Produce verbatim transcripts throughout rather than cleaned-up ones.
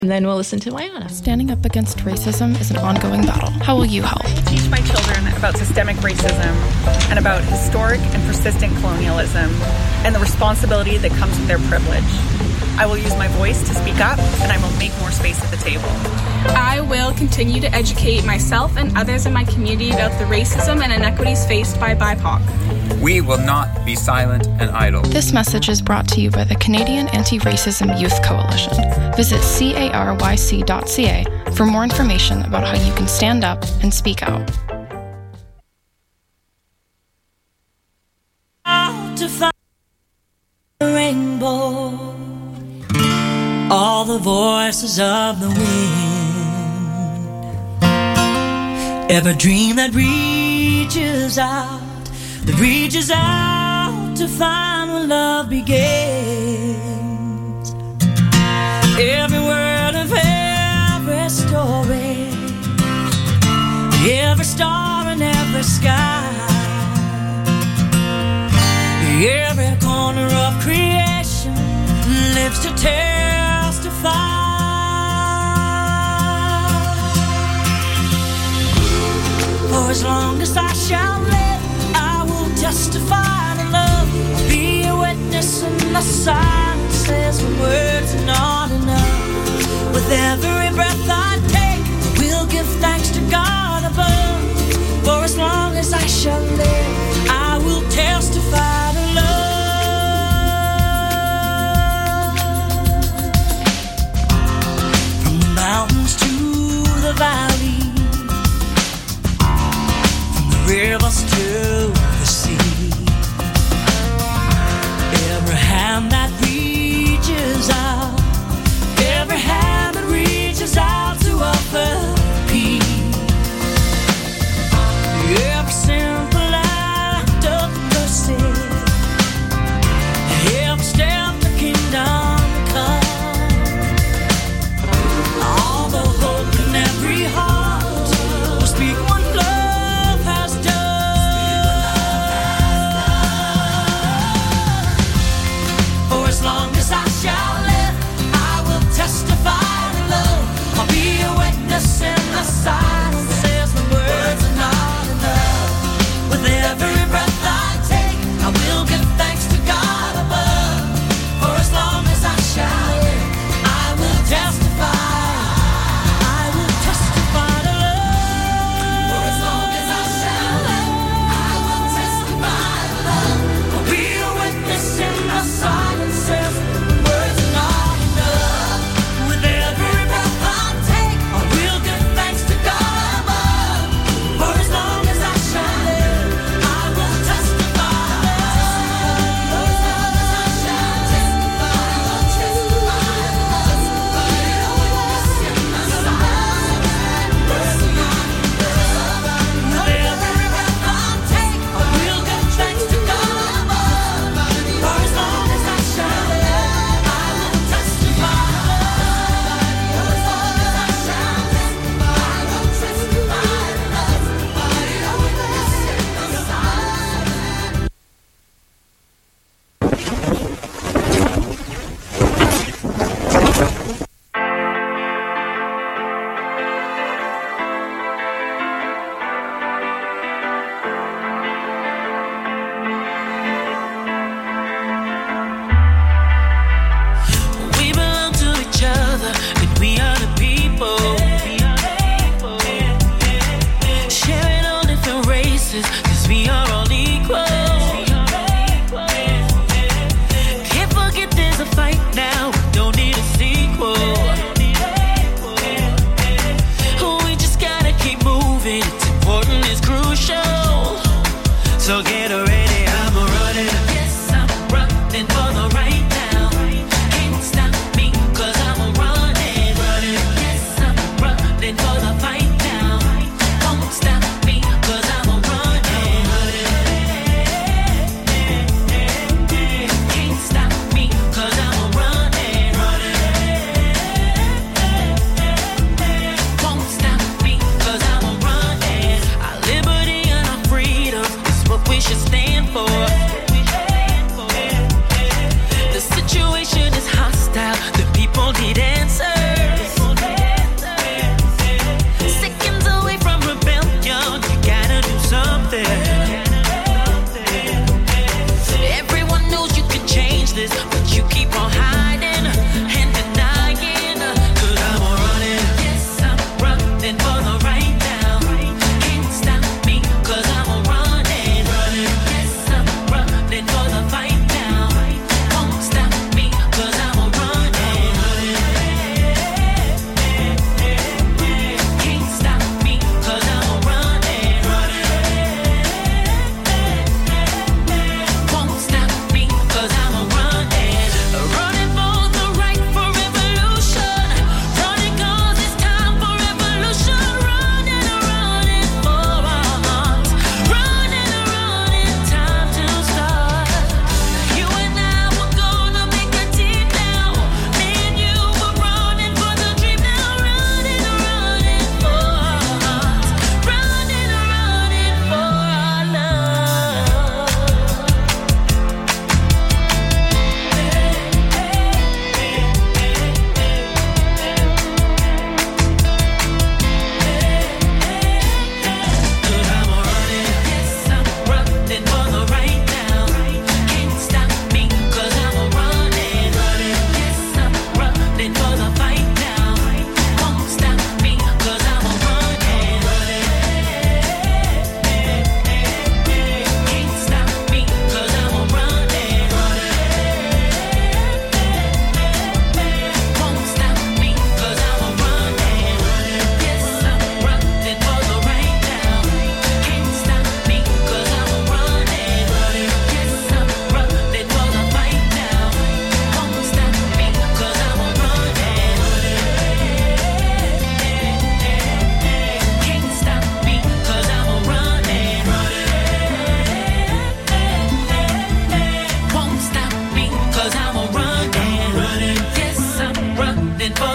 And then we'll listen to Wyana. Standing up against racism is an ongoing battle. How will you help? I teach my children about systemic racism and about historic and persistent colonialism and the responsibility that comes with their privilege. I will use my voice to speak up, and I will make more space at the table. I will continue to educate myself and others in my community about the racism and inequities faced by B I P O C. We will not be silent and idle. This message is brought to you by the Canadian Anti-Racism Youth Coalition. Visit caryc dot c a for more information about how you can stand up and speak out. Out to find the rainbow, all the voices of the wind, every dream that reaches out, that reaches out to find where love begins. Every word of every story, every star in every sky, every corner of creation lives to testify. For as long as I shall live, I will testify to love. I'll be a witness in the silences when words are not enough. With every breath I take, we'll give thanks to God above. For as long as I shall live, I will testify to love. From the mountains to the valley, from the rivers to the sea, every hand that reaches out, every hand that reaches out to offer peace, every simple act of mercy, every step the kingdom comes, all the hope in every heart will speak what love has done.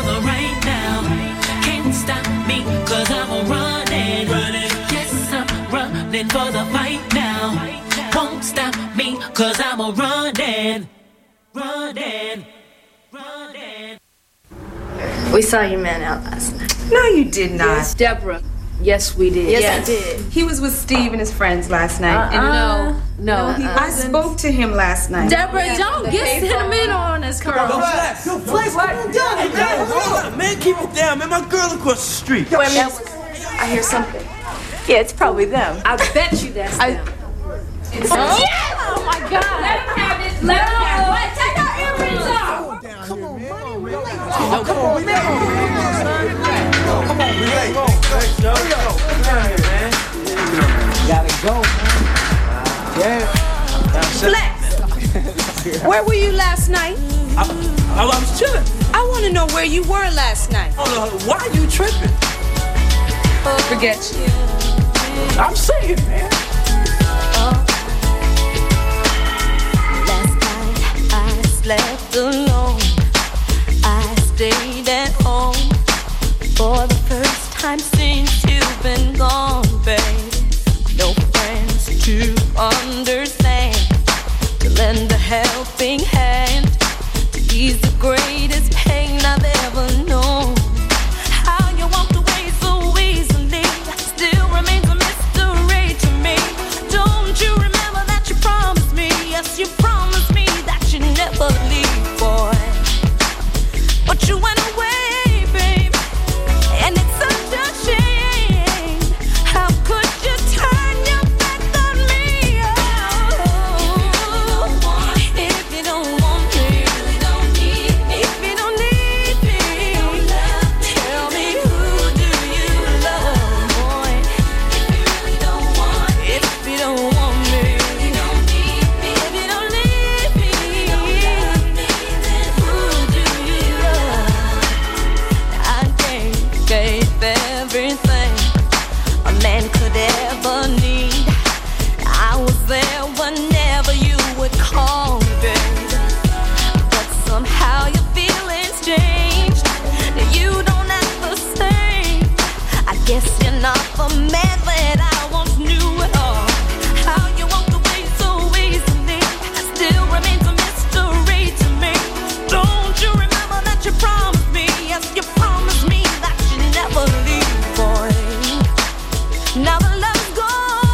together right now. Can't stop me, cause I'm running. running. Yes, I'm running for the fight now. Won't stop me, cause I'm a running. Running. Running. We saw your man out last night. No, you did not. Yes, Deborah. Yes, we did. Yes, yes. I did. He was with Steve and his friends last night. Uh-uh. And no, no. no he, I spoke to him last night. Deborah, yeah, don't get sentimental on us, girl. Yo, Flex, yo, Flex, come on down. Hey, man, hold up, man, keep it down, man. My girl across the street. Yo, that was, I hear something. Yeah, it's probably them. I bet you that's I, them. It's oh, yes! Oh my God! Let him have this. Let him have it. Take our earrings off. Come on, man. Oh, come on, man. Come on, relax. Yo, yo, come down here, man. Gotta go, man. Yeah. Flex. Where were you last night? I, I, I was chilling. I want to know where you were last night. Oh, no, why are you tripping? Forget you. I'm saying, man. Last night I slept alone. I stayed at home for the first time since you've been gone, babe. No friends to understand, to lend a helping hand, to ease the greatest pain I've ever known. How you walked away so easily still remains a mystery to me. Don't you remember that you promised me? Yes, you promised me that you'd never leave, boy. But you went away, babe, and it's such a shame. How could you turn your back on me? Oh, if you don't want me, if you don't need me, tell me who do you love, boy? If you really don't want me, if you don't want me, if you don't need me, if you don't need me, then who do you love? I gave, gave everything a man could ever need. I was there whenever you would call me, babe. But somehow your feelings changed. You don't act the same. I guess you're not the man that I once knew at all. How you walked away so easily still remains a mystery to me. Don't you remember that you promised me? Yes, you promised me that you'd never leave, boy. Now the love's gone.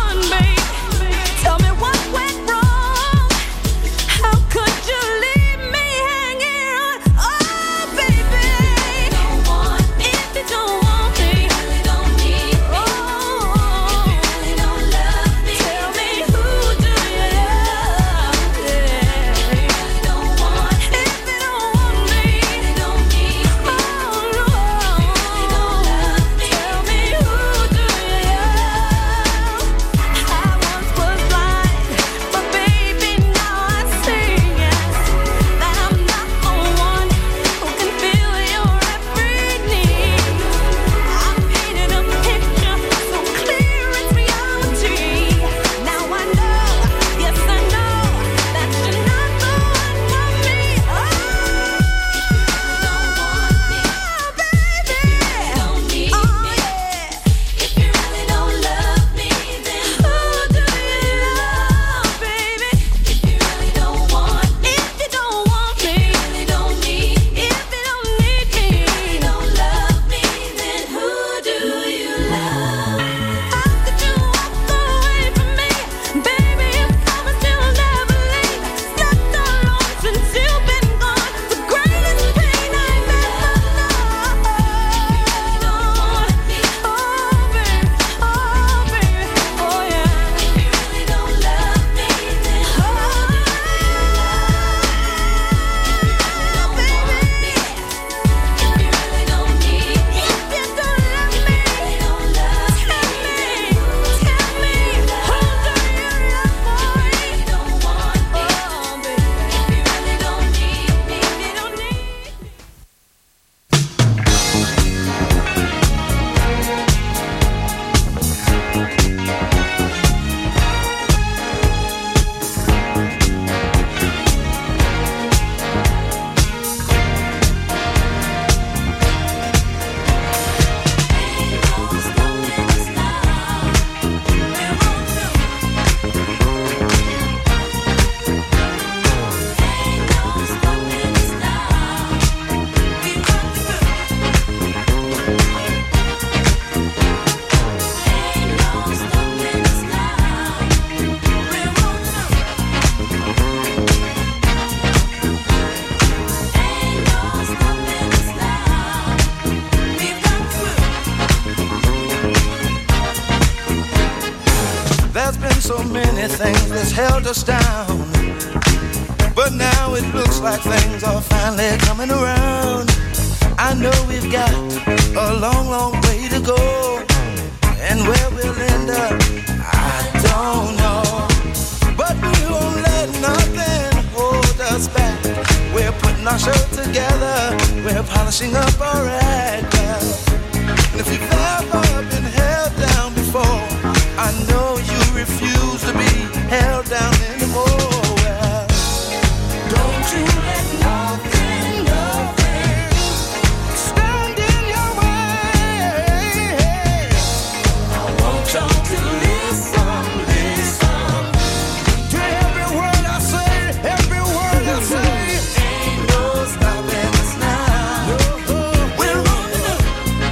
so many things that's held us down. But now it looks like things are finally coming around. I know we've got a long, long way to go. And where we'll end up, I don't know. But we won't let nothing hold us back. We're putting our show together. We're polishing up our act. And if you've ever been held down before, I know you refuse to be held down anymore. Well, don't you let nothing, nothing stand in your way. I want y'all to listen, listen to every word I say, every word I say. Ain't no stopping us now. We're on the move.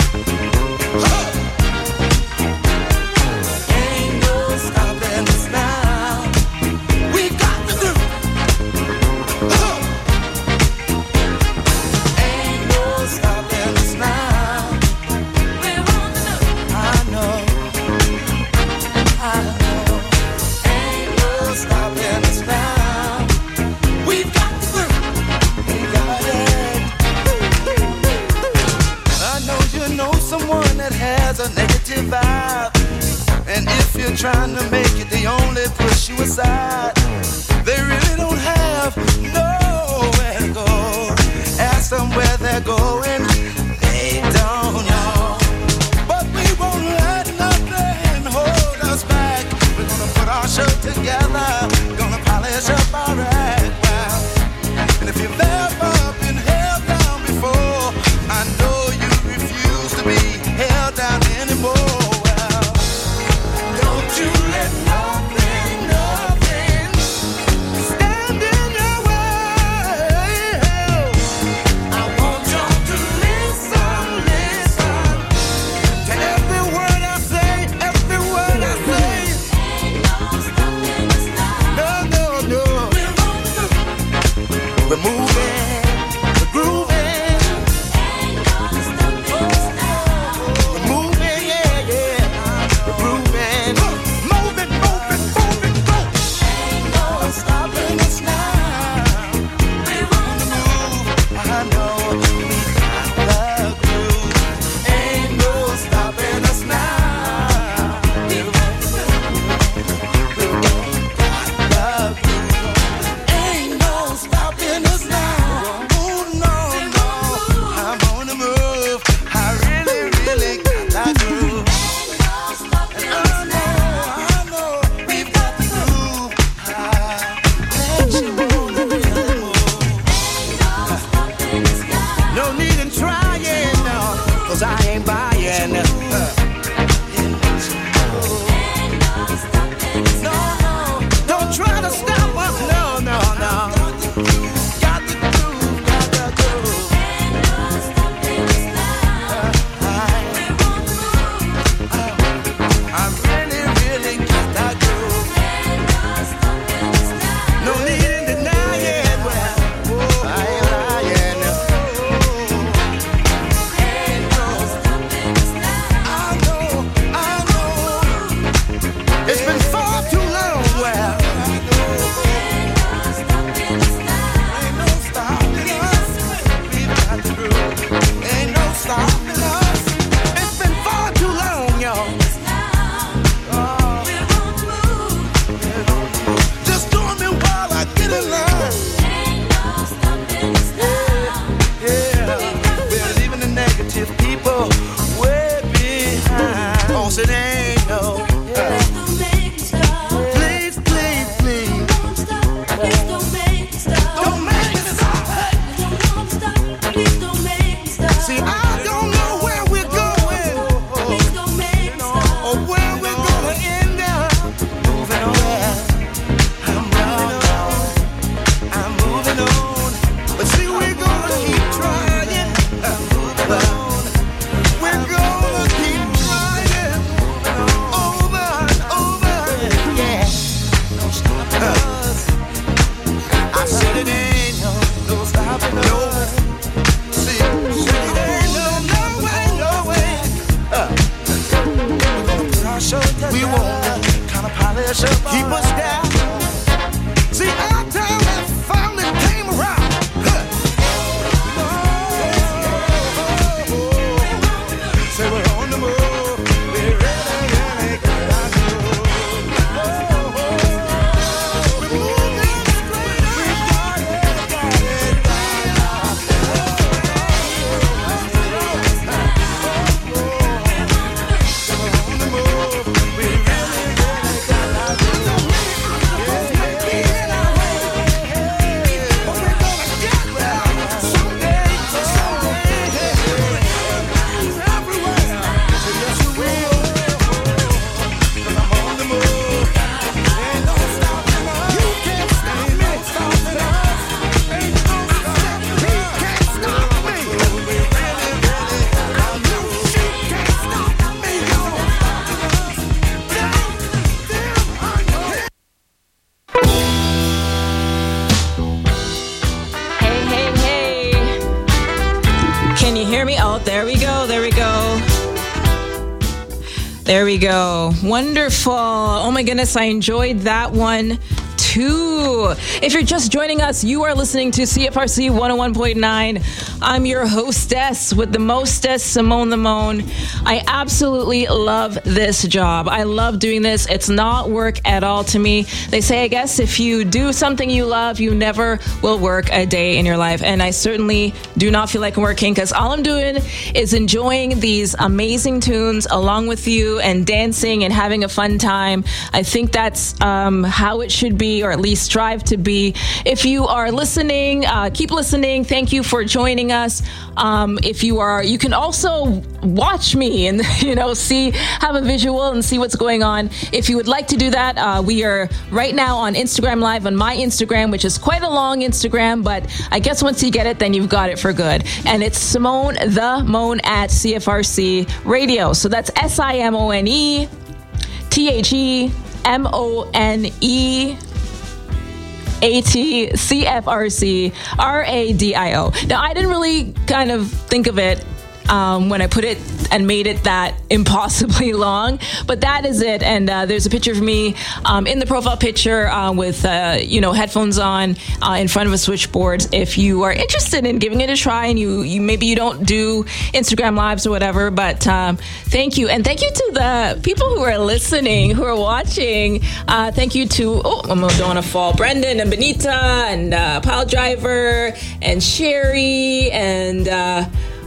Ain't no stopping us now. We got to do. Ain't no stopping us now. We're on the move. I know. I know. Ain't no stopping us now. We've got to do. We got it. I know you know someone that has a negative vibe. And if you're trying to make it, they only push you aside. They really don't have nowhere to go. Ask them where they're going, they don't know. But we won't let nothing hold us back. We're gonna put our show together, gonna polish up our act. Wow. And if you've ever been held down before, I know you refuse to be held down anymore. Well, don't you let nothing, nothing stand in your way. I want y'all to listen, listen to every word I say, every word I say. Ain't no stopping us now. No, no, no. We're on the move. We're moving, we're grooving. Ain't no stopping us now. We're moving, yeah, yeah. We're grooving. Moving, moving, moving, go. Ain't no stopping us now. We're on the move. I know we got the groove. Ain't no stopping us now. We're on the move. We got the groove. Ain't no stopping us now. Oh no, no, I'm on the move. I really, really got that groove. Ain't no stopping us now. I know we've got the groove. I bet you wanna really move. Ain't no stopping us now. No need in trying, no, 'cause I ain't buying. Uh. No, no, don't try to stop us. No, no, no. Got the groove, got the groove. I really, really got that groove. No need in denying. Well, I ain't lying. Ain't no stopping There we go. Wonderful. Oh my goodness, I enjoyed that one too. If you're just joining us, you are listening to C F R C one oh one point nine. I'm your hostess with the mostess, Simone Limon. I absolutely love this job. I love doing this. It's not work at all to me. They say, I guess, if you do something you love, you never will work a day in your life. And I certainly do not feel like I'm working, because all I'm doing is enjoying these amazing tunes along with you and dancing and having a fun time. I think that's um, how it should be, or at least strive to be. If you are listening, uh, keep listening. Thank you for joining us. Um, if you are, you can also watch me and, you know, see, have a visual and see what's going on. If you would like to do that, uh, we are right now on Instagram Live on my Instagram, which is quite a long Instagram, but I guess once you get it, then you've got it for good. And it's Simone the Moan at C F R C Radio. So that's S I M O N E T H E M O N E A T C F R C R A D I O. Now, I didn't really kind of think of it um, when I put it and made it that impossibly long, but that is it. And uh, there's a picture of me um, in the profile picture uh, with, uh, you know, headphones on uh, in front of a switchboard. If you are interested in giving it a try, and you, you maybe you don't do Instagram Lives or whatever, but um, thank you. And thank you to the people who are listening, who are watching. Uh, thank you to, oh, I don't want to fall, Brendan and Benita and uh, Pile Driver and Sherry and uh,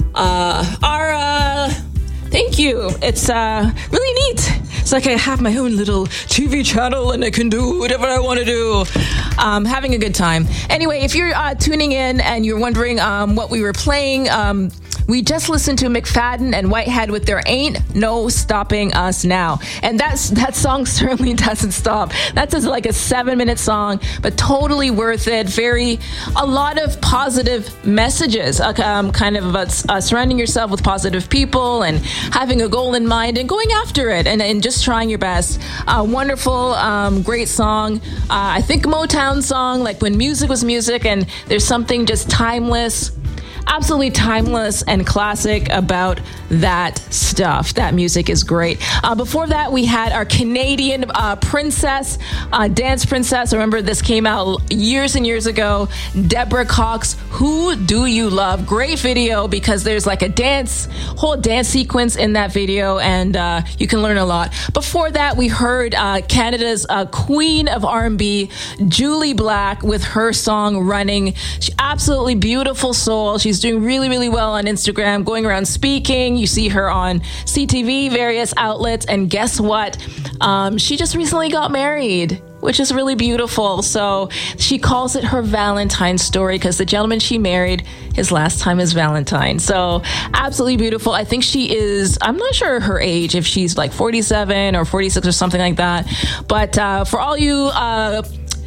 uh, Ara. Thank you. It's uh, really neat. It's like I have my own little T V channel and I can do whatever I want to do. Um, having a good time. Anyway, if you're uh, tuning in and you're wondering um, what we were playing, um, we just listened to McFadden and Whitehead with There Ain't No Stopping Us Now. And that's that song certainly doesn't stop. That's just like a seven minute song, but totally worth it. Very, a lot of positive messages, um, kind of about uh, surrounding yourself with positive people and having a goal in mind and going after it and, and just trying your best. Uh, wonderful, um, great song. Uh, I think Motown song, like when music was music, and there's something just timeless, absolutely timeless and classic about that stuff. That music is great. Uh, before that, we had our Canadian uh, princess, uh, dance princess. Remember, this came out years and years ago. Deborah Cox, Who Do You Love? Great video, because there's like a dance, whole dance sequence in that video, and uh, you can learn a lot. Before that, we heard uh, Canada's uh, queen of R and B, Julie Black, with her song Running. She, absolutely beautiful soul. She's doing really, really well on Instagram, going around speaking. You see her on C T V, various outlets, and guess what? Um, she just recently got married, which is really beautiful. So she calls it her Valentine story, because the gentleman she married, his last time is Valentine. So absolutely beautiful. I think she is, I'm not sure her age, if she's like forty-seven or forty-six or something like that. But uh, for all you uh,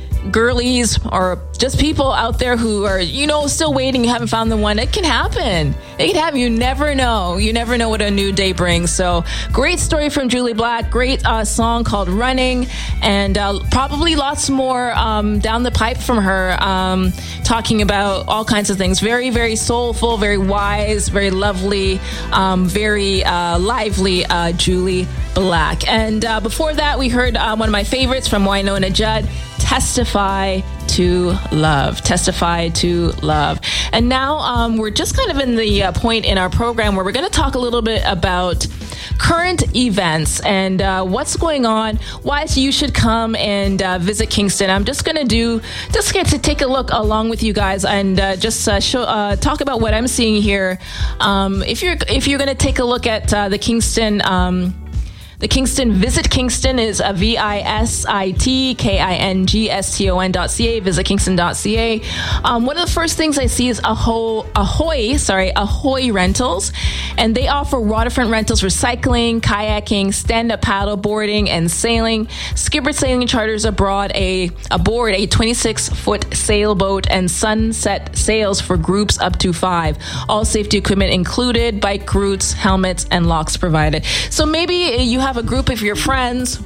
girlies or just people out there who are, you know, still waiting, you haven't found the one, it can happen. It can happen. You never know. You never know what a new day brings. So great story from Julie Black. Great uh, song called Running, and uh, probably lots more um, down the pipe from her, um, talking about all kinds of things. Very, very soulful, very wise, very lovely, um, very uh, lively uh, Julie Black. And uh, before that, we heard uh, one of my favorites from Wynonna Judd, Testify to Love. Testify to Love. And now um, we're just kind of in the uh, point in our program where we're going to talk a little bit about current events and uh, what's going on, why you should come and uh, visit Kingston. I'm just going to do, just get to take a look along with you guys and uh, just uh, show, uh, talk about what I'm seeing here. Um, if you're if you're going to take a look at uh, the Kingston. Um, The Kingston Visit Kingston is a V I S I T K I N G S T O N dot C A, visit kingston dot C A. Um, one of the first things I see is Ahoy, Ahoy, sorry, Ahoy Rentals, and they offer waterfront rentals for cycling, kayaking, stand-up paddle boarding, and sailing. Skipper Sailing charters abroad a aboard a twenty-six foot sailboat and sunset sails for groups up to five. All safety equipment included, bike routes, helmets, and locks provided. So maybe you have a group of your friends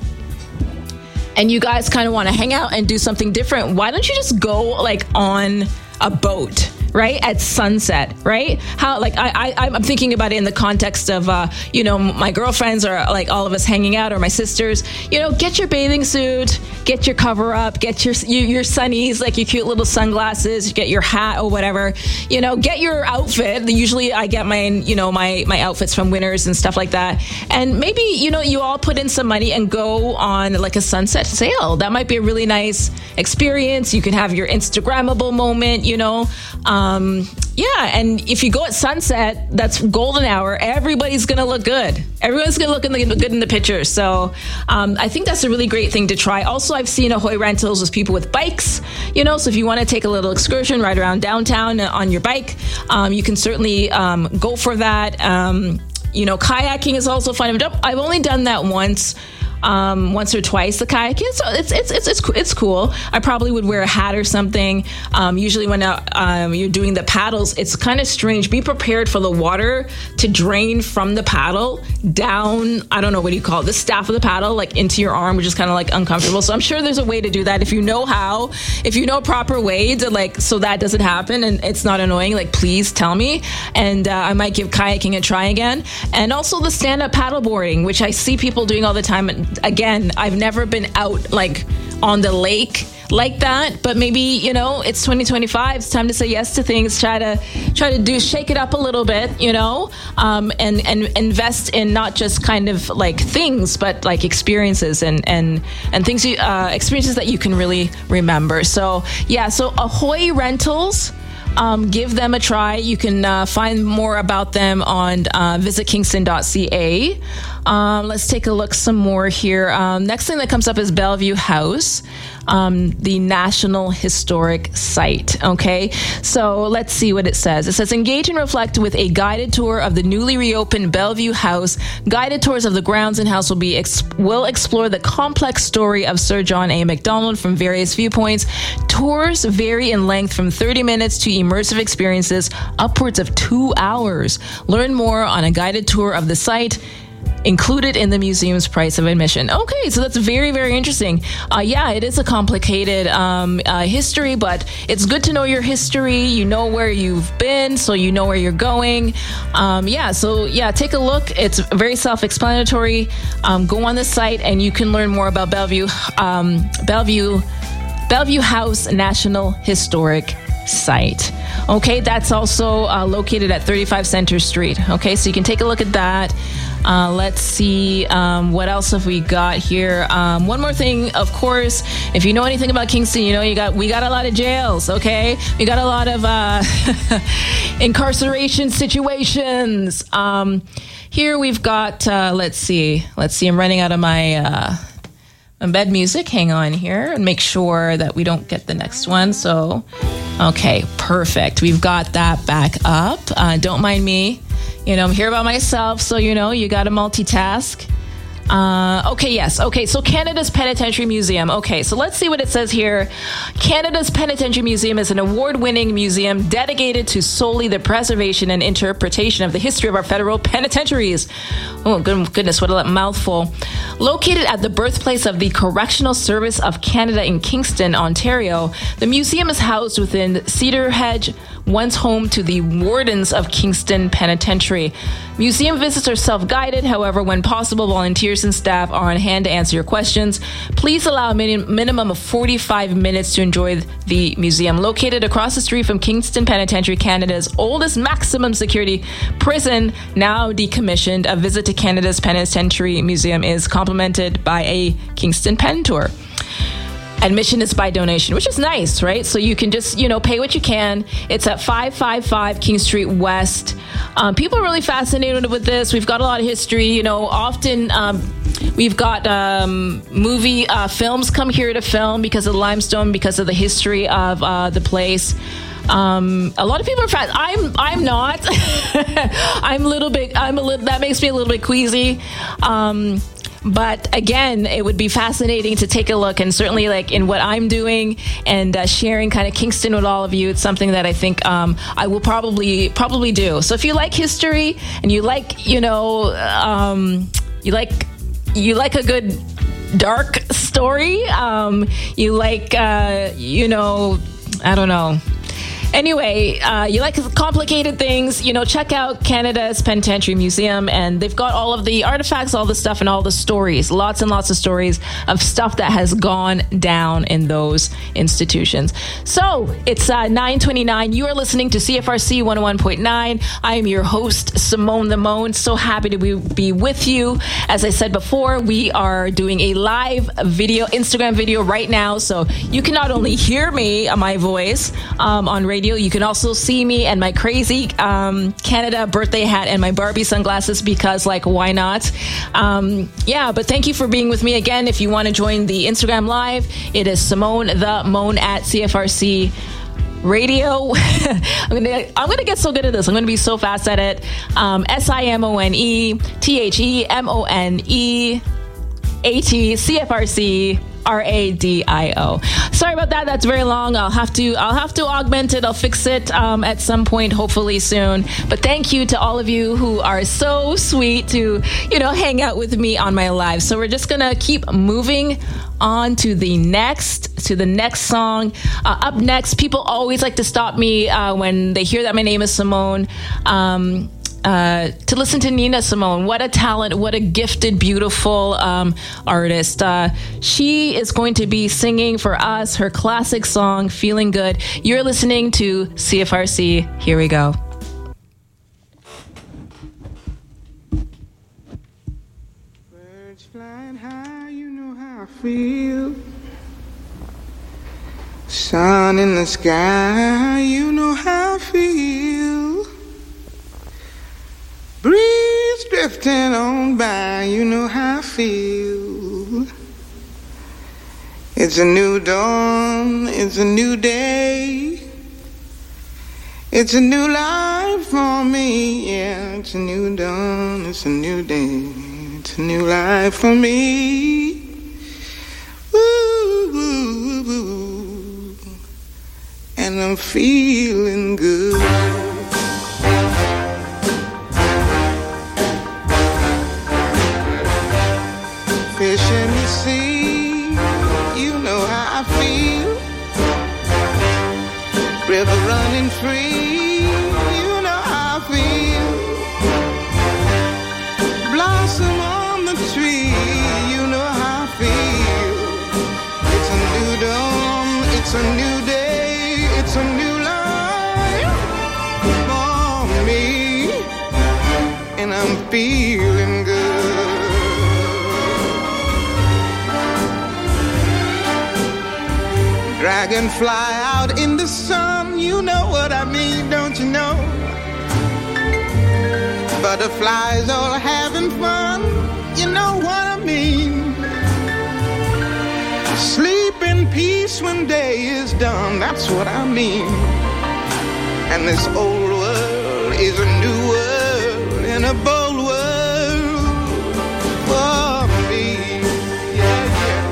and you guys kind of want to hang out and do something different. Why don't you just go like on a boat? right? At sunset, right? How, like, I, I, I'm thinking about it in the context of, uh, you know, my girlfriends or like all of us hanging out or my sisters, you know, get your bathing suit, get your cover up, get your, your, your sunnies, like your cute little sunglasses, get your hat or whatever, you know, get your outfit. Usually I get my, you know, my, my outfits from Winners and stuff like that. And maybe, you know, you all put in some money and go on like a sunset sail. That might be a really nice experience. You can have your Instagrammable moment, you know, um, yeah. And if you go at sunset, that's golden hour. Everybody's going to look good. Everyone's going to look in the, good in the picture. So um, I think that's a really great thing to try. Also, I've seen Ahoy rentals with people with bikes, you know, so if you want to take a little excursion right around downtown on your bike, um, you can certainly um, go for that. Um, you know, kayaking is also fun. I've only done that once. Um, once or twice the kayaking, so it's it's it's it's it's cool. I probably would wear a hat or something. Um, usually when uh, um, you're doing the paddles, it's kind of strange. Be prepared for the water to drain from the paddle down. I don't know, what do you call it? The staff of the paddle, like into your arm, which is kind of like uncomfortable. So I'm sure there's a way to do that if you know how. If you know a proper way to like so that doesn't happen and it's not annoying. Like please tell me, and uh, I might give kayaking a try again. And also the stand-up paddleboarding, which I see people doing all the time. Again, I've never been out like on the lake like that, but maybe, you know, it's twenty twenty-five. It's time to say yes to things. Try to try to do shake it up a little bit, you know, um, and and invest in not just kind of like things, but like experiences and and and things, you, uh, experiences that you can really remember. So yeah, so Ahoy Rentals. Um, give them a try. You can uh, find more about them on uh, visit kingston dot c a. Um, let's take a look some more here. Um, next thing that comes up is Bellevue House, um, the National Historic Site. Okay, so let's see what it says. It says, engage and reflect with a guided tour of the newly reopened Bellevue House. Guided tours of the grounds and house will be ex- will explore the complex story of Sir John A. Macdonald from various viewpoints. Tours vary in length from thirty minutes to immersive experiences upwards of two hours. Learn more on a guided tour of the site included in the museum's price of admission. Okay, so that's very, very interesting. Uh, yeah, it is a complicated um, uh, history, but it's good to know your history. You know where you've been, so you know where you're going. Um, yeah, so yeah, take a look. It's very self-explanatory. Um, go on the site and you can learn more about Bellevue, um, Bellevue, Bellevue House National Historic Site. Okay, that's also uh, located at thirty-five Center Street. Okay, so you can take a look at that. Uh, let's see, um, what else have we got here? Um, one more thing, of course, if you know anything about Kingston, you know you got we got a lot of jails, okay? We got a lot of uh, incarceration situations. Um, here we've got, uh, let's see, let's see, I'm running out of my... Uh, bed music. Hang on here and make sure that we don't get the next one. So, okay, perfect. We've got that back up. Uh, don't mind me. You know, I'm here by myself. So, you know, you got to multitask. Uh, okay, yes. Okay, so Canada's Penitentiary Museum. Okay, so let's see what it says here. Canada's Penitentiary Museum is an award-winning museum dedicated to solely the preservation and interpretation of the history of our federal penitentiaries. Oh, goodness, what a mouthful. Located at the birthplace of the Correctional Service of Canada in Kingston, Ontario, the museum is housed within Cedar Hedge, once home to the Wardens of Kingston Penitentiary. Museum visits are self-guided. However, when possible, volunteers and staff are on hand to answer your questions. Please allow a min- minimum of forty-five minutes to enjoy the museum. Located across the street from Kingston Penitentiary, Canada's oldest maximum security prison, now decommissioned, a visit to Canada's Penitentiary Museum is complemented by a Kingston Pen Tour. Admission is by donation, which is nice, right? So you can just, you know, pay what you can. It's at five five five King Street West. Um, people are really fascinated with this. We've got a lot of history. You know, often um, we've got um, movie uh, films come here to film because of the limestone, because of the history of uh, the place. Um, a lot of people are fast. I'm, I'm not. I'm a little bit, I'm a little, that makes me a little bit queasy. Um, But again, it would be fascinating to take a look, and certainly like in what I'm doing and uh, sharing kind of Kingston with all of you, it's something that I think um, I will probably probably do. So if you like history and you like, you know, um, you like you like a good dark story, um, you like, uh, you know, I don't know. Anyway, uh, you like complicated things, you know, check out Canada's Penitentiary Museum, and they've got all of the artifacts, all the stuff, and all the stories. Lots and lots of stories of stuff that has gone down in those institutions. So, it's uh, nine twenty-nine. You are listening to C F R C one oh one point nine. I am your host, Simone the Moan. So happy to be, be with you. As I said before, we are doing a live video, Instagram video right now, so you can not only hear me, uh, my voice, um, on radio, you can also see me and my crazy um, Canada birthday hat and my Barbie sunglasses because, like, why not? Um, yeah, but thank you for being with me again. If you want to join the Instagram Live, it is Simone the Moan at C F R C Radio. I'm gonna I'm gonna get so good at this. I'm gonna be so fast at it. Um, S I M O N E T H E M O N E A T C F R C R A D I O. Sorry about that. That's very long. I'll have to I'll have to augment it. I'll fix it um, at some point, hopefully soon. But thank you to all of you who are so sweet to, you know, hang out with me on my live. So we're just gonna keep moving on to the next to the next song. Uh, up next, people always like to stop me uh, when they hear that my name is Simone. Um, Uh, to listen to Nina Simone. What a talent, what a gifted, beautiful um, artist. Uh, she is going to be singing for us her classic song, Feeling Good. You're listening to C F R C. Here we go. Birds flying high, you know how I feel. Sun in the sky, you know how I feel. Breeze drifting on by, you know how I feel. It's a new dawn, it's a new day. It's a new life for me, yeah. It's a new dawn, it's a new day. It's a new life for me. Ooh, ooh, ooh. And I'm feeling good. Fish in the sea, you know how I feel. River running free, you know how I feel. Blossom on the tree, you know how I feel. It's a new dawn, it's a new day, it's a new life for me. And I'm feeling good. Dragonfly out in the sun, you know what I mean, don't you know? Butterflies all having fun, you know what I mean? Sleep in peace when day is done, that's what I mean. And this old world is a new world and a bold world for me. Yeah, yeah.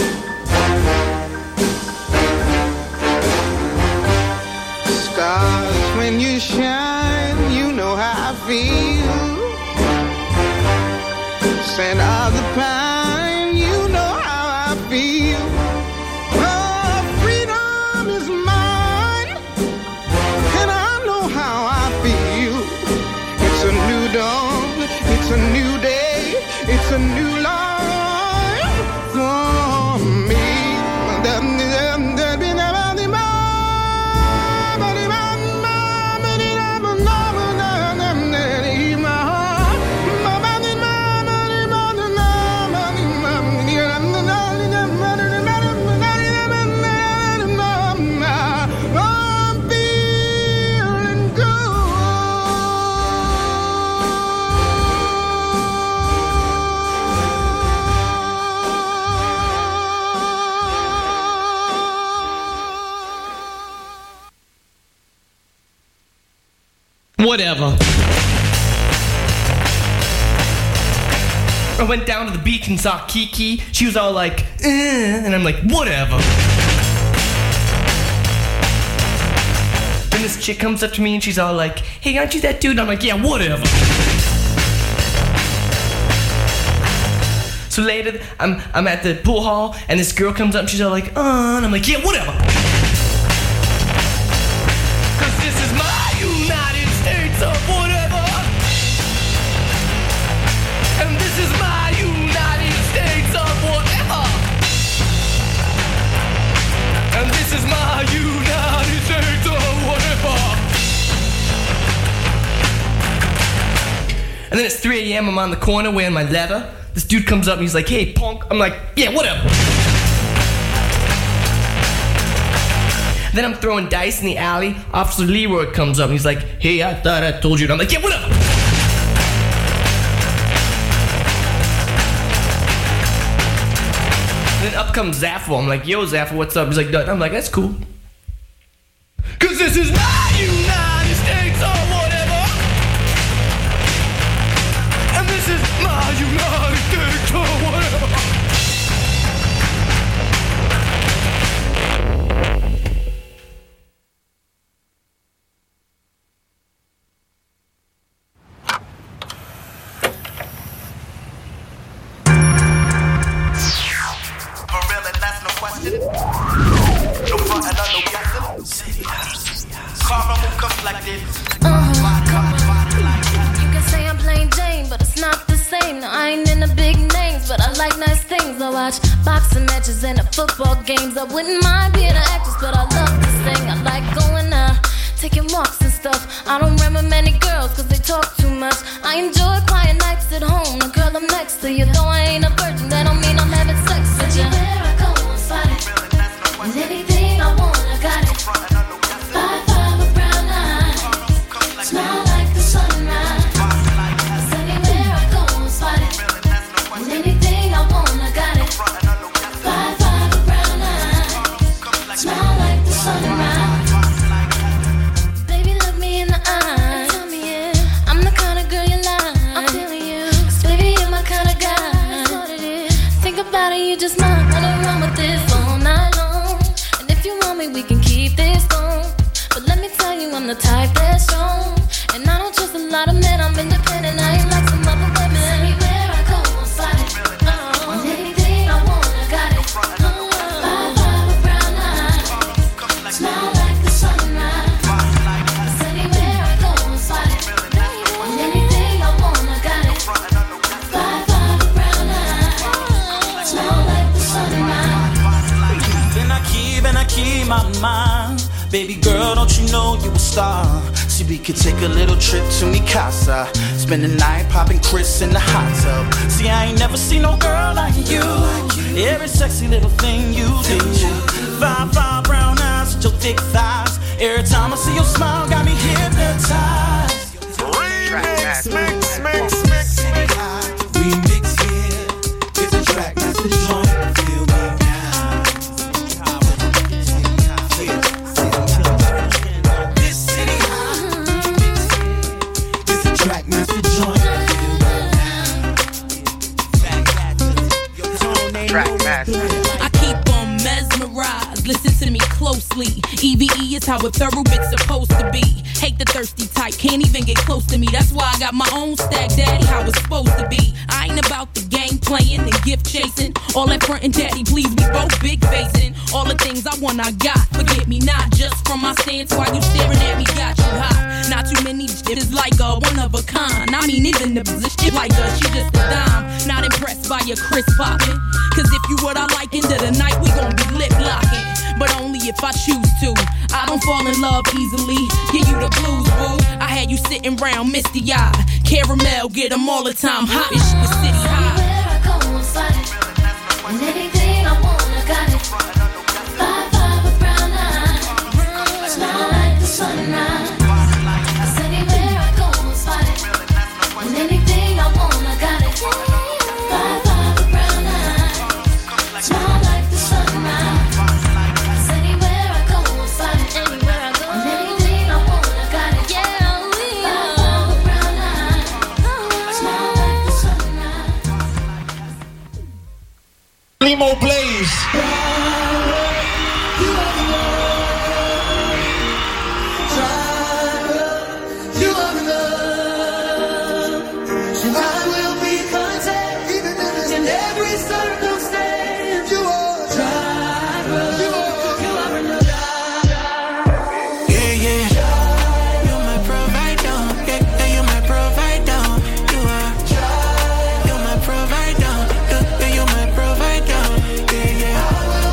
Stars, when you shine, you know how I feel. Scent of the pine, you know how I feel. Oh, freedom is mine, and I know how I feel. It's a new dawn, it's a new day, it's a new life for me. Whatever. I went down to the beach and saw Kiki. She was all like, eh, and I'm like, whatever. Then this chick comes up to me and she's all like, hey, aren't you that dude? And I'm like, yeah, whatever. So later, I'm I'm at the pool hall and this girl comes up and she's all like, uh, and I'm like, yeah, whatever. then it's three a.m. I'm on the corner wearing my leather. This dude comes up and he's like, hey, punk. I'm like, yeah, whatever. Then I'm throwing dice in the alley. Officer Leroy comes up and he's like, hey, I thought I told you. And I'm like, yeah, whatever. Then up comes Zaffo. I'm like, yo, Zaffo, what's up? He's like, Dutch. I'm like, that's cool. Cause this is my United States or whatever. And this is my United States or whatever. Boxing matches and the football games. I wouldn't mind being an actress, but I love to sing. I like going out, taking walks and stuff. I don't remember many girls cause they talk too much. I enjoy quiet nights at home. The girl I'm next to you, though I ain't a virgin, that don't mean I'm having sex with you. Anywhere I go, I'm spotted. And anything I want, I got it. Five, five with brown eyes. Smile like the sunrise. Anywhere I go, I'm spotted. And anything I want, I got it. Five, five with brown eyes. Smile like the sunrise. Baby, look me in the eye. Tell me, yeah, I'm the kind of girl you like. I'm feeling you. Cause baby, you're my kind of guy. That's what it is. Think about it, you just might wanna run with this all night long. And if you want me, we can keep this going. But let me tell you, I'm the type that's strong. And I don't trust a lot of men, I'm independent. I ain't like some other women. Anywhere I go, I'm spotted. Oh, and anything I want, I got it. Oh, five, five with brown eyes. Smile like the sunrise. Cause anywhere I go, I'm spotted. And anything I want, I got it. Five, five with brown eyes. Smile like the sunrise. Then I keep and I keep my mind. Baby girl, don't you know you a star? See, we could take a little trip to Mikasa. Spend the night popping Chris in the hot tub. See, I ain't never seen no girl like you. Every sexy little thing you do. Five, five brown eyes with your thick thighs. Every time I see your smile, got me hypnotized. Remix, mix, mix, mix, mix. Remix here. It's a track that's the joint. Feel me now. I keep on mesmerized, listen to me closely. E V E is how a thorough bit's supposed to be. Hate the thirsty type, can't even get close to me. That's why I got my own stack, daddy, how it's supposed to be. I ain't about the game playing and gift chasing. All that frontin', daddy, please, we both big facing. All the things I want, I got. Forget me not, just from my stance while you staring at me, got you hot. Not too many is like a one of a kind. I mean, even the position like us, she just a dime. Not impressed by your Chris poppin'. Cause if you what I like into the night, we gon' be lip locking. But only if I choose to. I don't fall in love easily. Give you the blues, boo. I had you sitting round misty eyed. Caramel, get them all the time hot. It's the city high. Anywhere I go, I'm spotted. And anything I want, I got it. Five, five with brown eyes. Smile like the sunrise. Cause anywhere I go, I'm spotted. And anything I want, I got it. Five, five with brown eyes. Smile like the sunrise. Cause anywhere I go, I'm spotted. Anywhere I go, and anything I want, I got it. Yeah, five, five with brown eyes. Smile like the sunrise. Limo Blaze. Provider, yeah, yeah.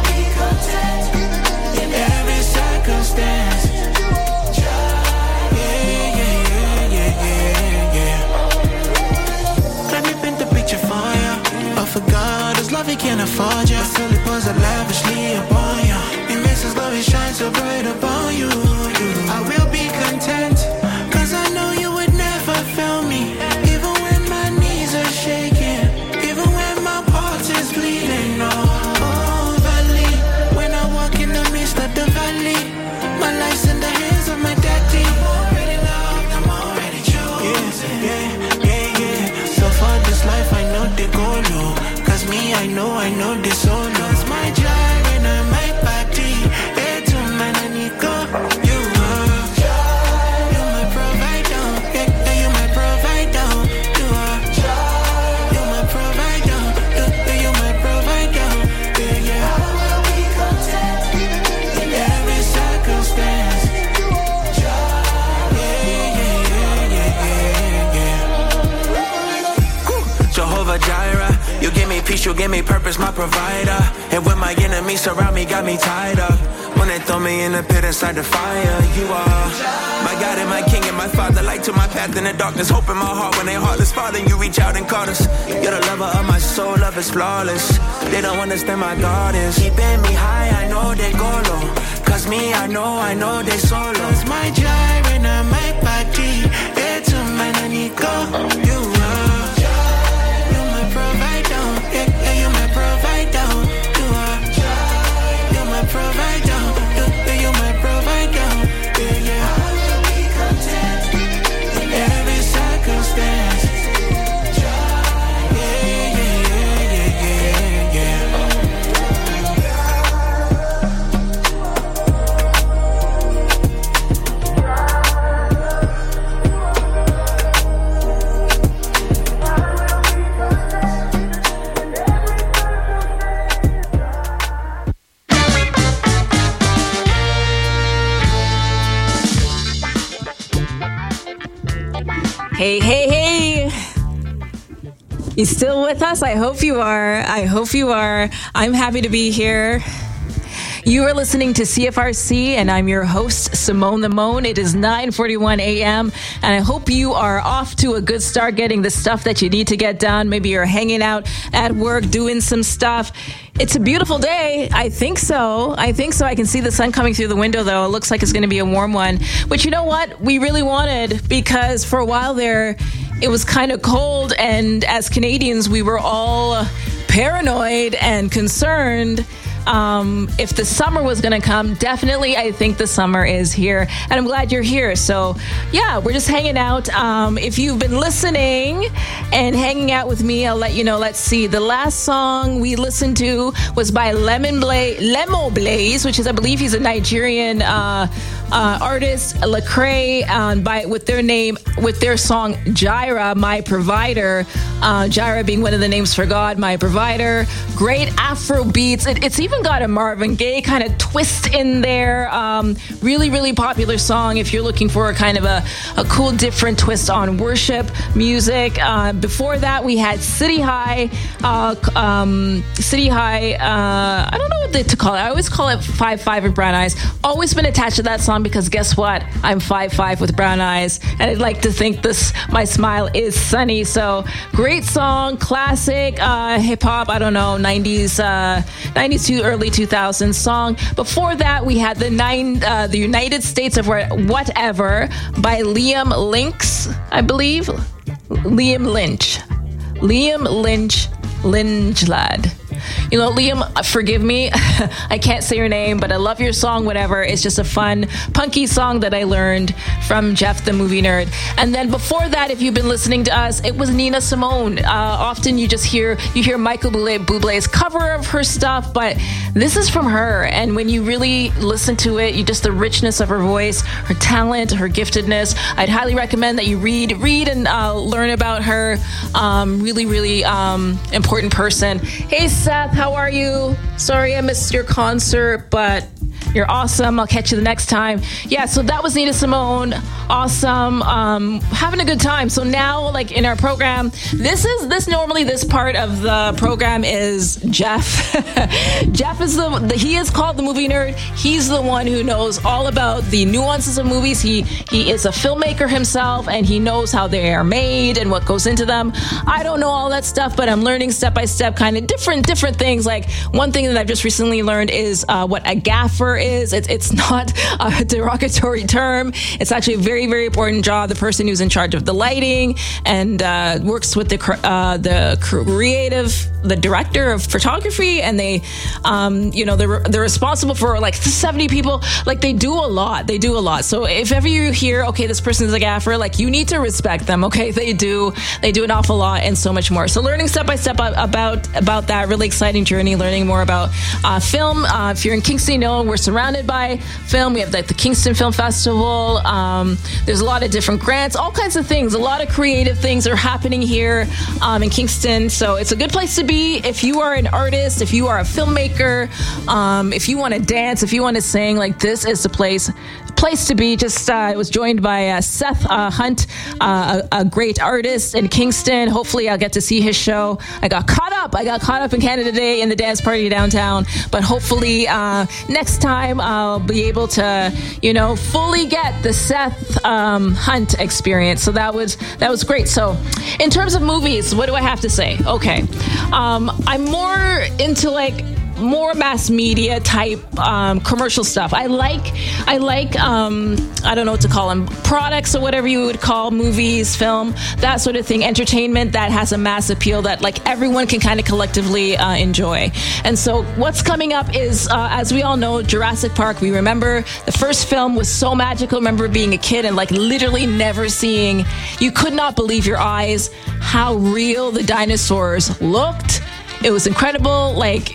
can't afford you. But still it pours out lavishly upon you. It makes us love, it shines so bright upon you. I will be content, cause I know you would never fail me. Even when my knees are shaking, even when my heart is bleeding. Oh, oh, valley, when I walk in the midst of the valley, my life's in the hands of my daddy. I'm already loved, I'm already chosen. Yeah, yeah, yeah, yeah. So for this life I know the goal, oh. Cause me, I know, I know the solo. It's my joy and I'm my body. Hey, to man, I need go. You are, you my provider. Yeah, yeah, you my provider. You are, you my provider. Yeah, yeah, you my provider. Yeah, yeah. I will be content in every circumstance. Yeah, yeah, yeah, yeah, yeah, yeah. Jehovah Jireh. You give me peace, you give me purpose, my provider. And when my enemies surround me, got me tied up. When they throw me in the pit inside the fire, you are my God and my King and my Father. Light to my path in the darkness, hope in my heart when they heartless. Father, you reach out and caught us. You're the lover of my soul, love is flawless. They don't understand my God is keeping me high, I know they go low. Cause me, I know, I know they solo. It's my joy and I'm my body. It's a man I need go. You are provider, yeah, yeah, you my provider. You are, you my provider. Yeah, yeah, you my provider. Yeah, yeah. I will be content in every circumstance. Yeah, yeah, yeah, yeah, yeah, Hey, hey, hey. You still with us? I hope you are. I hope you are. I'm happy to be here. You are listening to C F R C, and I'm your host, Simone the Moan. It is nine forty-one a.m., and I hope you are off to a good start getting the stuff that you need to get done. Maybe you're hanging out at work, doing some stuff. It's a beautiful day. I think so. I think so. I can see the sun coming through the window, though. It looks like it's going to be a warm one, which, you know what, we really wanted, because for a while there, it was kind of cold, and as Canadians, we were all paranoid and concerned. Um, if the summer was going to come, definitely I think the summer is here, and I'm glad you're here. So yeah, we're just hanging out. Um, if you've been listening and hanging out with me, I'll let you know. Let's see. The last song we listened to was by Lemon Bla- Lemo Blaze, which is, I believe he's a Nigerian uh, uh, artist, Lecrae, uh, by with their name, with their song Jireh, My Provider. Uh, Jireh being one of the names for God, My Provider. Great Afro beats. It, it's even got a Marvin Gaye kind of twist in there. Um, really, really popular song if you're looking for a kind of a, a cool, different twist on worship music. Uh, before that, we had City High. Uh, um, City High, uh, I don't know what to call it. I always call it five five with brown eyes. Always been attached to that song because guess what? I'm five five with brown eyes, and I'd like to think this, my smile is sunny. So great song, classic uh, hip hop. I don't know, nineties, uh, nineties to early two thousands song. Before that, we had the nine, uh, the United States of Whatever by Liam Lynch, I believe. Liam Lynch. Liam Lynch. Lynch lad. You know, Liam, forgive me. I can't say your name, but I love your song, Whatever. It's just a fun, punky song that I learned from Jeff the Movie Nerd. And then before that, if you've been listening to us, it was Nina Simone. Uh, often you just hear, you hear Michael Bublé's cover of her stuff, but this is from her. And when you really listen to it, you just, the richness of her voice, her talent, her giftedness. I'd highly recommend that you read, read and uh, learn about her. Um, really, really um, important person. Hey, Seth, how are you? Sorry I missed your concert, but You're awesome. I'll catch you the next time. Yeah, so that was Nina Simone. Awesome. Um, having a good time. So now, like in our program, this is this normally this part of the program is Jeff. Jeff is the, the he is called the movie nerd. He's the one who knows all about the nuances of movies. He he is a filmmaker himself, and he knows how they are made and what goes into them. I don't know all that stuff, but I'm learning step by step, kind of different different things. Like one thing that I've just recently learned is uh, what a gaffer is. It's it's not a derogatory term. It's actually a very very important job. The person who's in charge of the lighting and uh, works with the uh, the creative, the director of photography, and they, um, you know, they're they're responsible for like seventy people. Like they do a lot. They do a lot. So if ever you hear, okay, this person is a gaffer, like you need to respect them. Okay, they do they do an awful lot and so much more. So learning step by step about about that really exciting journey. Learning more about uh, film. Uh, if you're in Kingston, you know we're surrounded by film. We have like the Kingston Film Festival. Um, there's a lot of different grants, all kinds of things. A lot of creative things are happening here um, in Kingston. So it's a good place to be if you are an artist, if you are a filmmaker, um, if you want to dance, if you want to sing. Like this is the place place to be. Just uh, I was joined by uh, Seth uh, Hunt, uh, a, a great artist in Kingston. Hopefully I'll get to see his show. I got caught up. I got caught up in Canada Day in the dance party downtown. But hopefully uh, next time I'll be able to, you know, fully get the Seth um, Hunt experience. So that was that was great. So in terms of movies, what do I have to say? Okay, um, I'm more into like more mass media type um, commercial stuff. I like, I like, um, I don't know what to call them, products or whatever you would call movies, film, that sort of thing, entertainment that has a mass appeal that like everyone can kind of collectively uh, enjoy. And so what's coming up is, uh, as we all know, Jurassic Park. We remember the first film was so magical. Remember being a kid and like literally never seeing, you could not believe your eyes how real the dinosaurs looked. It was incredible, like,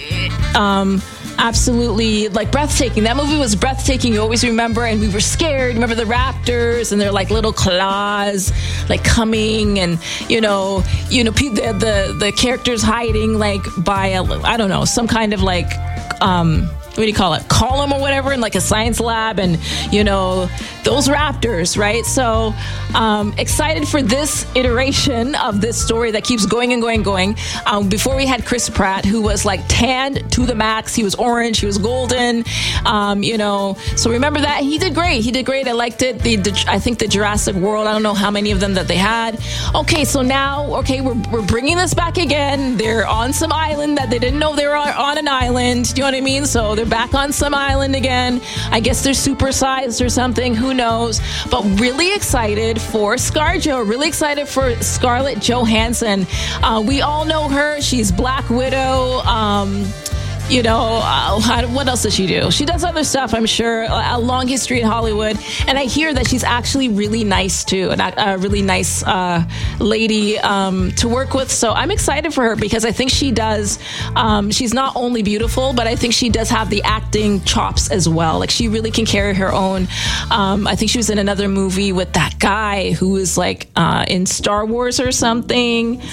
um, absolutely, like, breathtaking. That movie was breathtaking, you always remember, and we were scared. Remember the raptors and their, like, little claws, like, coming, and, you know, you know, the, the, the characters hiding, like, by, a, I don't know, some kind of, like, um... what do you call it, column or whatever in like a science lab, and you know those raptors, right? So um, excited for this iteration of this story that keeps going and going and going. Um, before we had Chris Pratt, who was like tanned to the max. He was orange, he was golden, um, you know. So remember that he did great. He did great. I liked it. The, the I think the Jurassic World. I don't know how many of them that they had. Okay, so now okay, we're we're bringing this back again. They're on some island that they didn't know they were on an island. Do you know what I mean? So they're back on some island again. I guess they're supersized or something. Who knows? But really excited for ScarJo. Really excited for Scarlett Johansson. Uh, we all know her. She's Black Widow. Um, You know, uh, what else does she do? She does other stuff, I'm sure. A long history in Hollywood. And I hear that she's actually really nice, too. And a really nice uh, lady um, to work with. So I'm excited for her because I think she does. Um, she's not only beautiful, but I think she does have the acting chops as well. Like, she really can carry her own. Um, I think she was in another movie with that guy who was, like, uh, in Star Wars or something.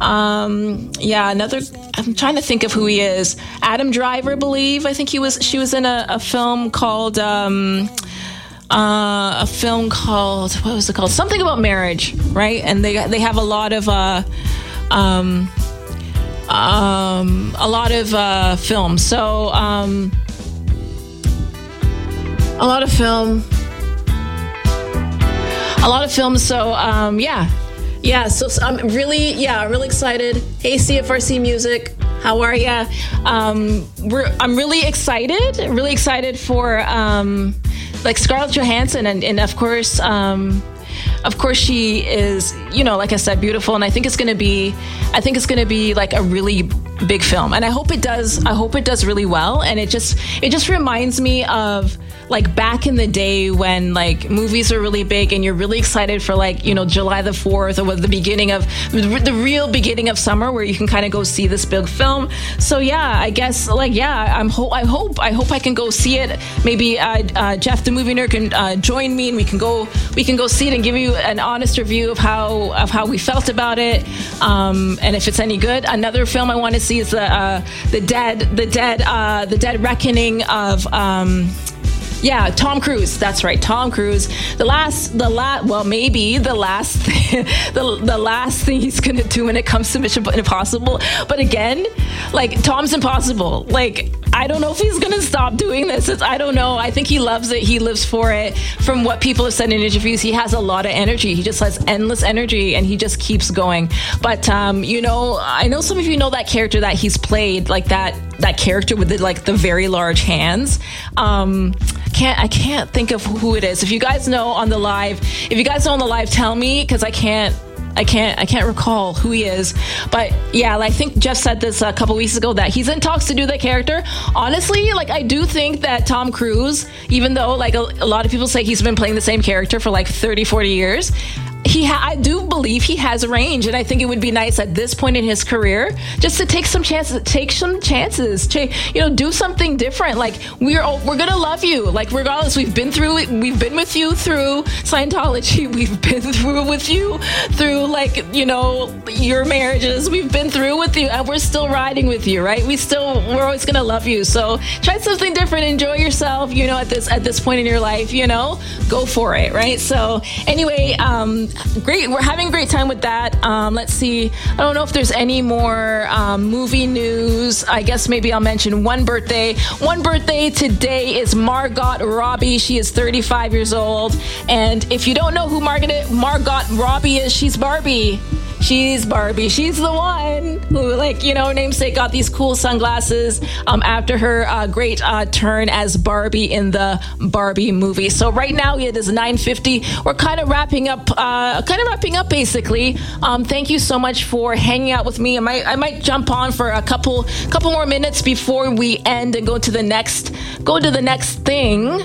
Um, yeah, another... I'm trying to think of who he is. Adam Driver, I believe. I think he was. She was in a, a film called um, uh, a film called what was it called? Something about marriage, right? And they they have a lot of uh, um, um, a lot of uh, film. So um, a lot of film, a lot of films. So um, yeah. Yeah, so, so I'm really, yeah, really excited. Hey, C F R C Music, how are ya? Um, we're, I'm really excited, really excited for um, like Scarlett Johansson, and, and of course, um, of course she is, you know, like I said, beautiful, and I think it's gonna be, I think it's gonna be like a really big film, and I hope it does. I hope it does really well, and it just, it just reminds me of. Like back in the day when like movies are really big and you're really excited for like, you know, July the fourth or the beginning of the real beginning of summer where you can kind of go see this big film. So yeah, I guess like, yeah, I'm ho- I hope, I hope I can go see it. Maybe uh, uh, Jeff the Movie Nerd can uh, join me and we can go, we can go see it and give you an honest review of how, of how we felt about it. Um, and if it's any good. Another film I want to sees the uh, the dead the dead uh, the dead reckoning of. Um, Yeah, Tom Cruise. That's right, Tom Cruise. The last, the last, well, maybe the last, thing, the the last thing he's gonna do when it comes to Mission Impossible. But again, like Tom's impossible. Like I don't know if he's gonna stop doing this. It's, I don't know. I think he loves it. He lives for it. From what people have said in interviews, he has a lot of energy. He just has endless energy, and he just keeps going. But um, you know, I know some of you know that character that he's played, like that that character with the, like the very large hands. Um, Can't I can't think of who it is. If you guys know on the live, if you guys know on the live, tell me, because I can't I can't I can't recall who he is. But yeah, I think Jeff said this a couple weeks ago that he's in talks to do that character. Honestly, like I do think that Tom Cruise, even though like a, a lot of people say he's been playing the same character for like thirty, forty years, he ha- I do believe he has range, and I think it would be nice at this point in his career just to take some chances, take some chances, to, you know, do something different. Like we're we're gonna love you, like regardless. We've been through it. We've been with you through Scientology. We've been through with you through like you know your marriages. We've been through with you, and we're still riding with you, right? We still we're always gonna love you. So try something different. Enjoy yourself. You know, at this at this point in your life, you know, go for it, right? So anyway, um. Great, we're having a great time with that. Um, let's see. I don't know if there's any more um, movie news. I guess maybe I'll mention one birthday. One birthday today is Margot Robbie. She is thirty-five years old. And if you don't know who Margot, Margot Robbie is, she's Barbie. She's Barbie. She's the one who, like, you know, namesake got these cool sunglasses um, after her uh, great uh, turn as Barbie in the Barbie movie. So right now it is nine fifty. We're kind of wrapping up, uh, kind of wrapping up basically. Um, thank you so much for hanging out with me. I might, I might jump on for a couple, couple more minutes before we end and go to the next, go to the next thing.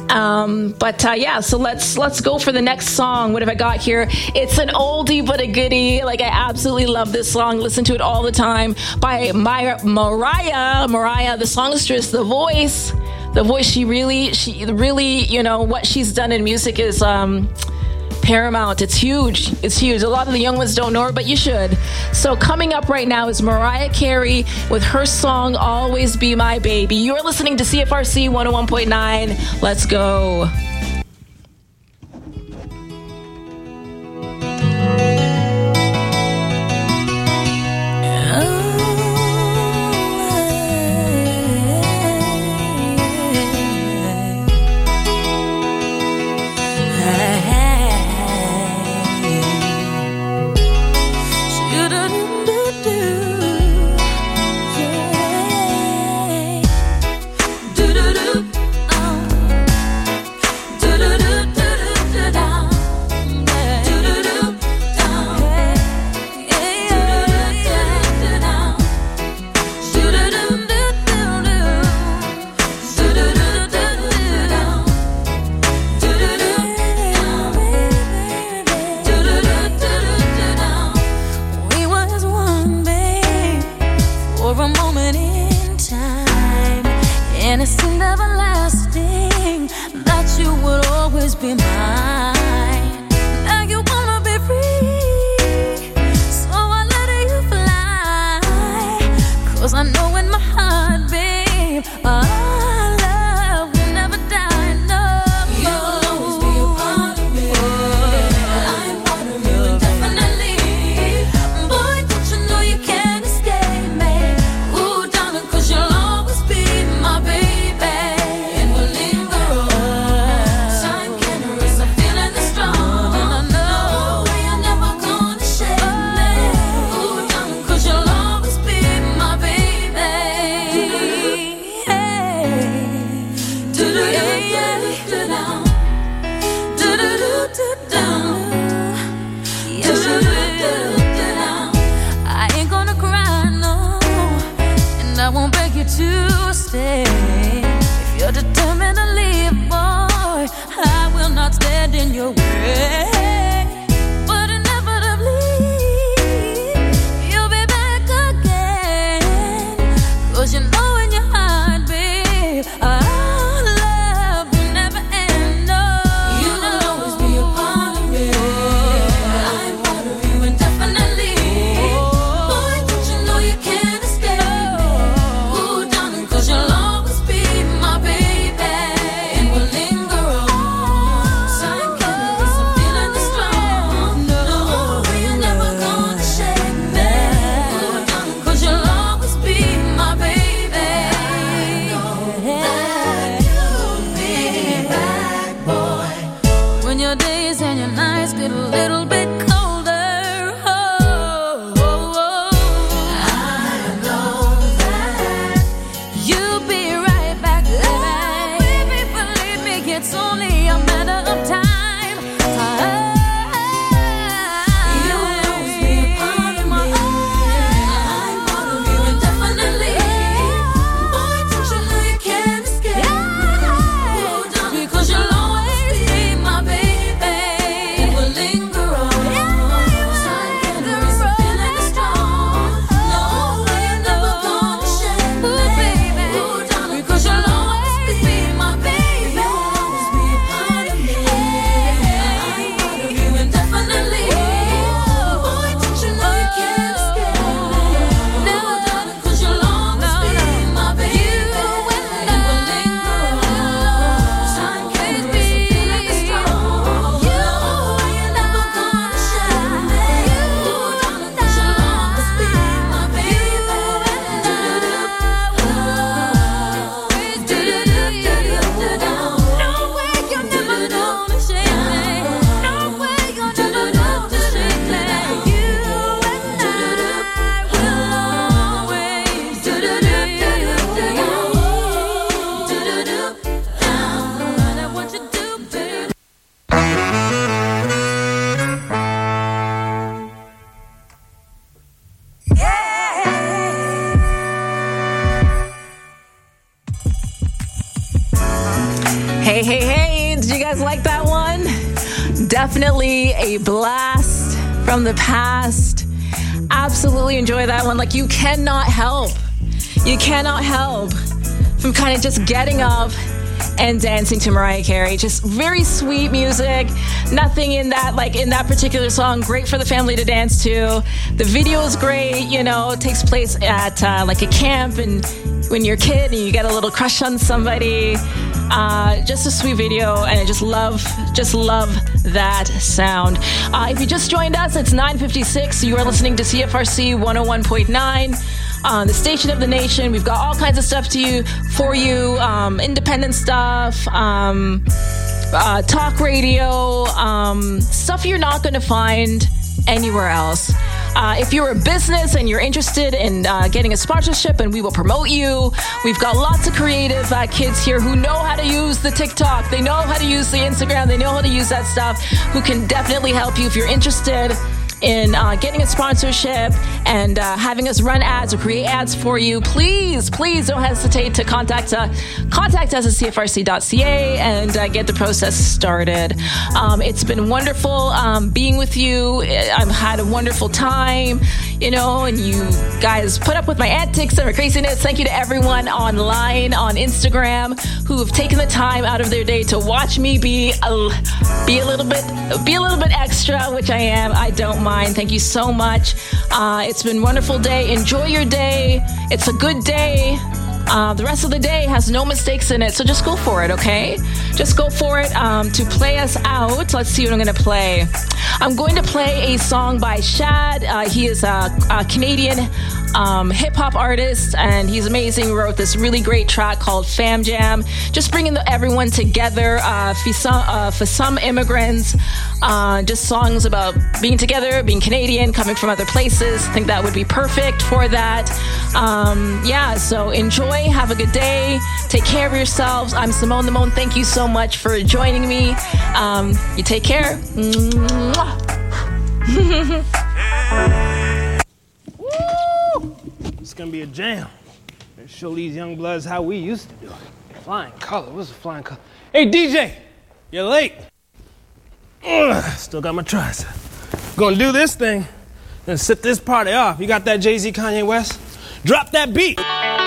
Um, but uh, yeah, so let's let's go for the next song. What have I got here? It's an oldie but a goodie. Like I absolutely love this song. Listen to it all the time by My- Mariah. Mariah, the songstress, the voice, the voice. She really, she really, you know, what she's done in music is um, paramount. It's huge. It's huge. A lot of the young ones don't know her, but you should. So coming up right now is Mariah Carey with her song "Always Be My Baby." You're listening to C F R C one oh one point nine. Let's go. Stay Definitely a blast from the past. Absolutely enjoy that one. Like, you cannot help. You cannot help from kind of just getting up and dancing to Mariah Carey. Just very sweet music. Nothing in that, like in that particular song, great for the family to dance to. The video is great, you know, it takes place at uh, like a camp, and when you're a kid and you get a little crush on somebody. Uh, just a sweet video, and I just love, just love that sound. Uh, if you just joined us, it's nine fifty-six. You are listening to C F R C one oh one point nine. Uh, the station of the nation. We've got all kinds of stuff to you for you, um, independent stuff, um, uh, talk radio, um, stuff you're not going to find anywhere else. Uh, if you're a business and you're interested in uh, getting a sponsorship, and we will promote you, we've got lots of creative uh, kids here who know how to use the TikTok, they know how to use the Instagram, they know how to use that stuff, who can definitely help you if you're interested in uh, getting a sponsorship and uh, having us run ads or create ads for you. Please, please don't hesitate to contact uh, contact us at C F R C dot C A and uh, get the process started. Um, it's been wonderful um, being with you. I've had a wonderful time, you know, and you guys put up with my antics and my craziness. Thank you to everyone online on Instagram who have taken the time out of their day to watch me be a, be a little bit be a little bit extra, which I am. I don't mind. Thank you so much. Uh, it's been a wonderful day. Enjoy your day. It's a good day. Uh, the rest of the day has no mistakes in it, so just go for it, okay? Just go for it. Um, to play us out, let's see what I'm going to play. I'm going to play a song by Shad. Uh, he is a, a Canadian um, hip-hop artist, and he's amazing. He wrote this really great track called Fam Jam, just bringing the, everyone together uh, for, some, uh, for some immigrants. Uh, just songs about being together, being Canadian, coming from other places. I think that would be perfect for that. Um, yeah, so enjoy. Have a good day. Take care of yourselves. I'm Simone the Moan. Thank you so much for joining me. Um, you take care. Mwah. Woo! It's gonna be a jam. Let's show these young bloods how we used to do it. Flying color. What's a flying color? Hey, D J, you're late. Ugh, still got my tricep. Gonna do this thing and set this party off. You got that Jay-Z, Kanye West? Drop that beat.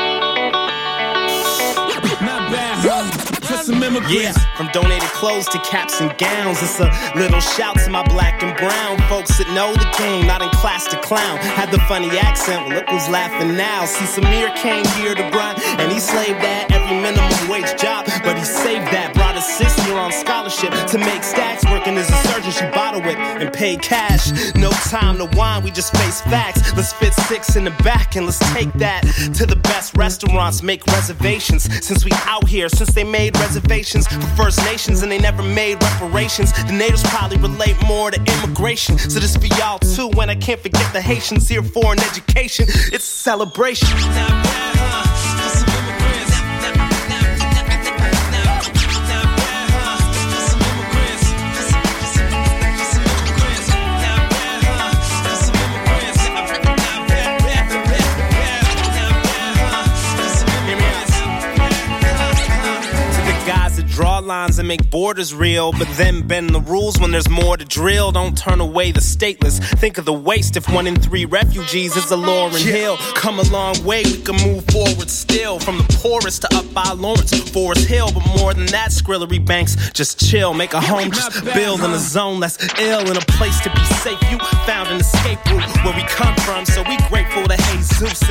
Not bad, huh? Yeah, from donated clothes to caps and gowns, it's a little shout to my black and brown folks that know the game, not in class to clown. Had the funny accent, well, look who's laughing now. See, Samir came here to grind, and he slaved at every minimum wage job, but he saved that, brought his sister on scholarship to make stacks, working as a surgeon, she bottled it and paid cash. No time to whine, we just face facts. Let's fit six in the back and let's take that to the best restaurants, make reservations. Since we out here, since they made reservations for First Nations and they never made reparations, the natives probably relate more to immigration. So this for y'all too, and I can't forget the Haitians here for an education. It's a celebration. Draw lines and make borders real, but then bend the rules when there's more to drill. Don't turn away the stateless. Think of the waste if one in three refugees is a Lauryn Hill. Come a long way, we can move forward still. From the poorest to up by Lawrence, Forest Hill. But more than that, Skrillary Banks, just chill. Make a home, just build in a zone less ill. In a place to be safe, you found an escape route where we come from. So we grateful to Jesus.